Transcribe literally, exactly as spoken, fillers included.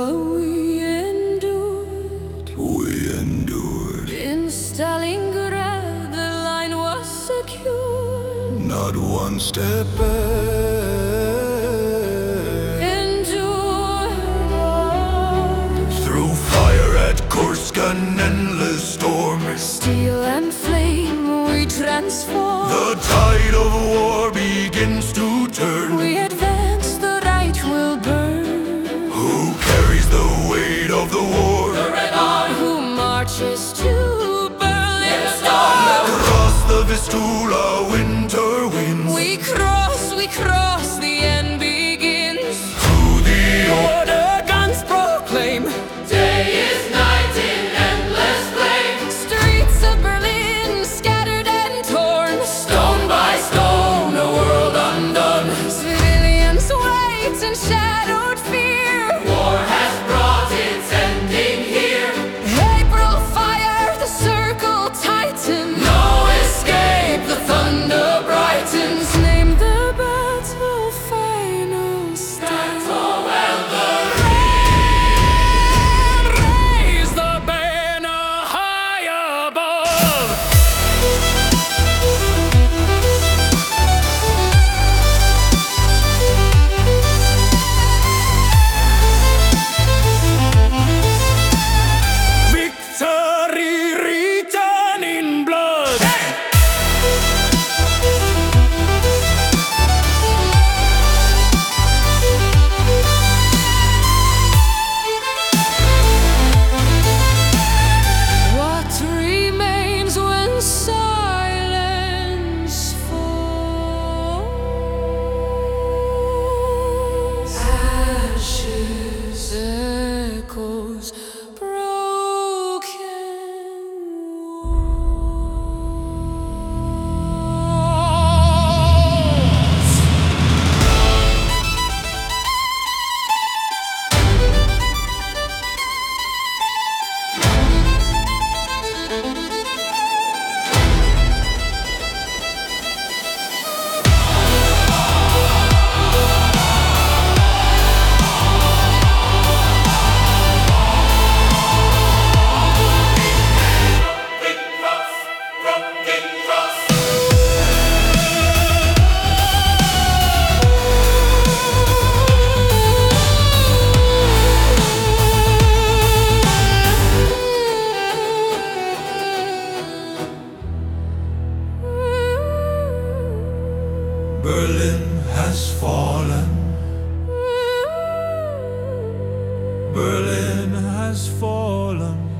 But we endured. We endured. In Stalingrad the line was secure. Not one step back. Endured. Through fire at Kursk, an endless storm. Steel and flame we transform. The tide of war begins to turn. We advance, the right will burn. Who carries the weight of the war? The Red Army. Who marches to Berlin? Across the Vistula winter winds. We cross, we cross, the end begins. To the Order guns proclaim. Day is night in endless flame. Streets of Berlin scattered and torn. Stone by stone, a world undone. Civilians wait in shadowed fear. War has brought its ending here. April fire, the circle tighten. No escape, the thunder brightens. Name the battle final stand. Battle well the Raise the banner high above. Victory written in blood. What remains when silence falls? Ashes, echoes, broken walls. Berlin has fallen. Berlin has fallen.